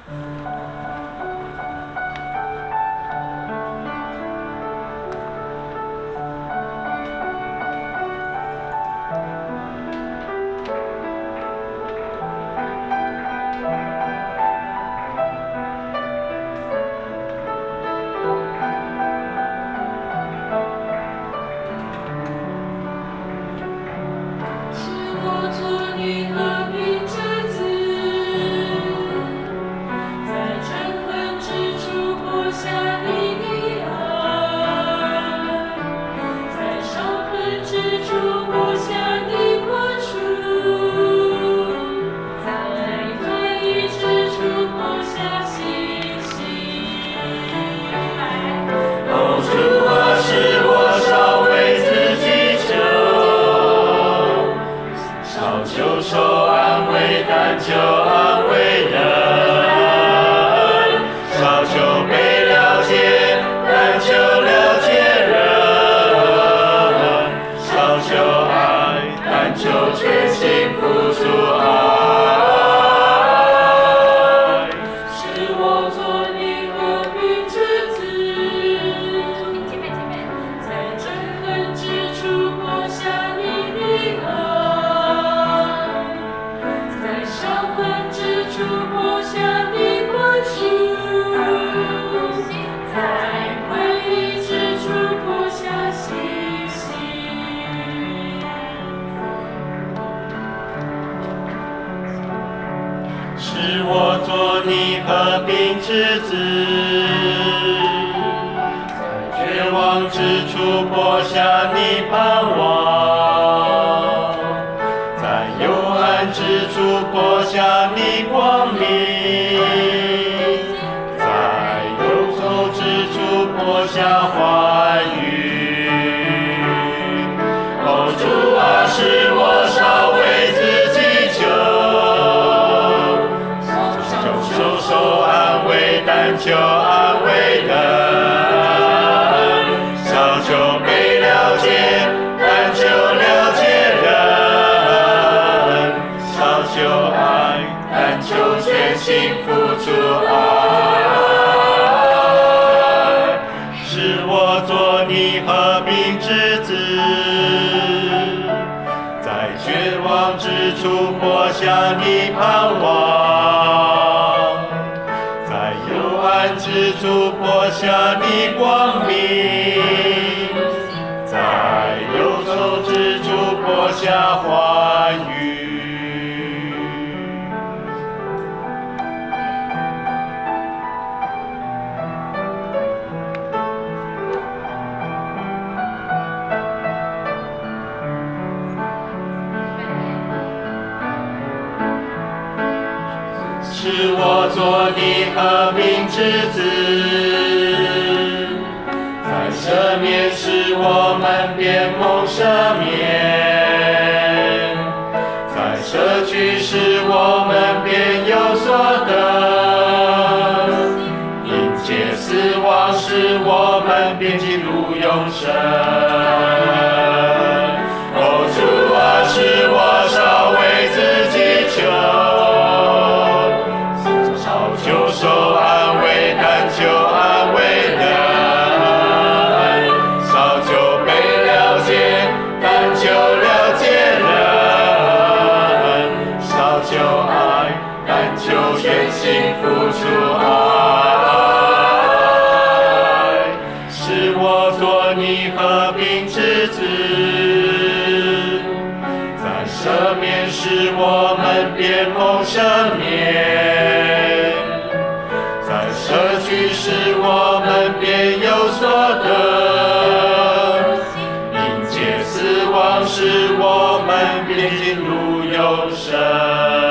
使我做你和平之子，在赦免使我们变蒙赦免，在舍去使我们便有所得，因借死亡使我们便进入永生。哦，主啊，使我少为自己求。就受安慰，但求安慰人；少就被了解，但求了解人；少就爱，但求全心付出爱。使我做你和平之子，在赦免使我们变蒙赦免。舍去使我们便有所得，因借死亡使我们便进入永生。